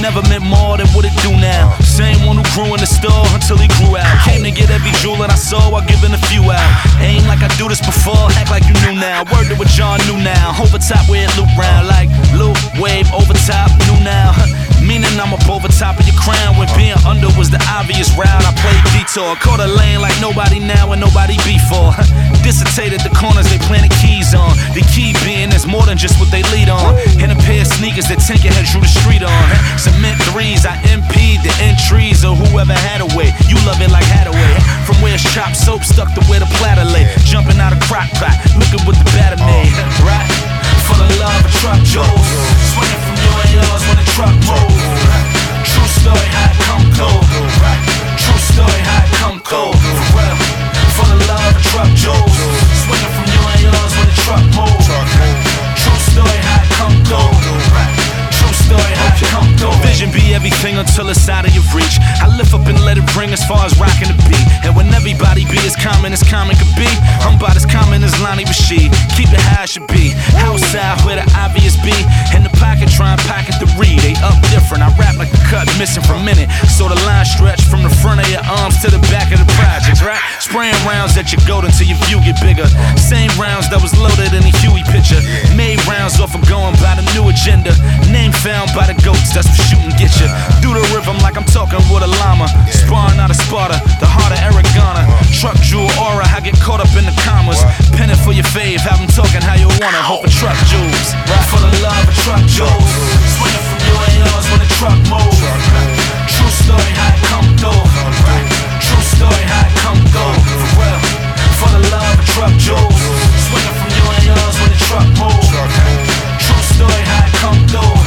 never meant more than what it do now. Same one who grew in the store until he grew out. Came to get every jewel that I saw while giving a few out. Ain't like I do this before, act like you knew now. Word to what John knew now. Over top where it loop round like loop, wave, over top, new now. Meaning I'm up over top of your crown. When being under was the obvious route, I played detour. Caught a lane like nobody now and nobody before. Dissertated the corners they planted keys on. The key being there's more than just what they lead on. In a pair of sneakers that Tinkerhead drew the street on. Cement threes, I impede the entries of whoever had a way. You love it like Hathaway. From where it's chopped soap stuck to where the platter lay. Jumping out of crock pot, looking what the batter made. Right? Full of love and truck jewels. Swinging from you and yours when the truck moves. True story, how it come cold. True story, how it come cold. For real. Full of love and truck jewels. Swinging from you and yours when the truck moves. True story, how it come cold. True story, how it come cold. Vision be everything until it's out of your reach. I lift up and let it ring as far as rocking the beat. And when everybody be as common could be, I'm about as common as Lonnie Rashid. Keep it how it should be. Outside where the obvious be. In the pocket try and pocket the read. They up different. I rap like the cut missing for a minute. So the line stretch from the front of your arms to the back of the projects, right? Spraying rounds at your goat until your view get bigger. Same rounds that was loaded in the Huey picture. Made rounds off of going by the new agenda. Name found by the goats, that's for shooting get you. Do the rhythm like I'm talking with a llama. Sparring out of Sparta, the heart of Aragona. Truck jewel aura, I get caught up in the commas. Penning for your fave, have them talking how you wanna. Hoping truck jewels, full of love and truck jewels. Swinging from you and yours when the truck moves. True story, how it come through. True story, how it come through. For real, full of love and truck jewels. Swinging from you and yours when the truck moves. True story, how it come through.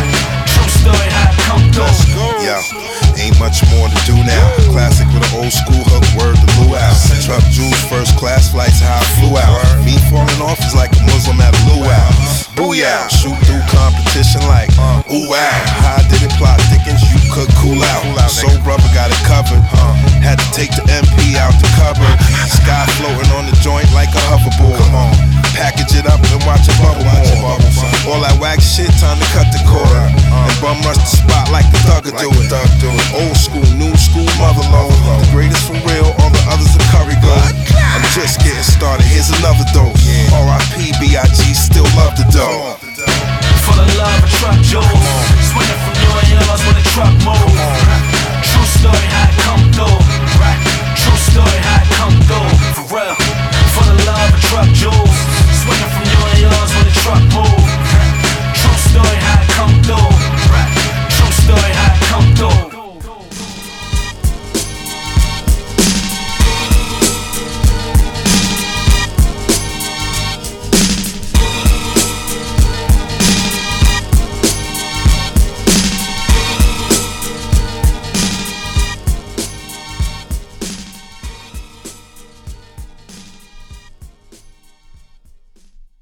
True story, how it come through. Yeah, ain't much more to do now. Classic with an old school hook, word to luau. Truck jewels, first class flights, how I flew out. Me falling off is like a Muslim at a luau. Booyah, shoot through competition like ooh wow. How I did it, plot thickens, you could cool out. So rubber got it covered. Had to take the MP out the cupboard. Sky floating on the joint like a hoverboard. Package it up and watch it bubble more. All that wax shit, time to cut the cord. And bum rush the spot like the thugger do it. Old school, new school, motherload. The greatest for real, all the others are curry gold. I'm just getting started, here's another dose. R.I.P. B.I.G. still love the dough. Full of love and truck jewels. Swinging from you and yours when the truck moves. True story, how it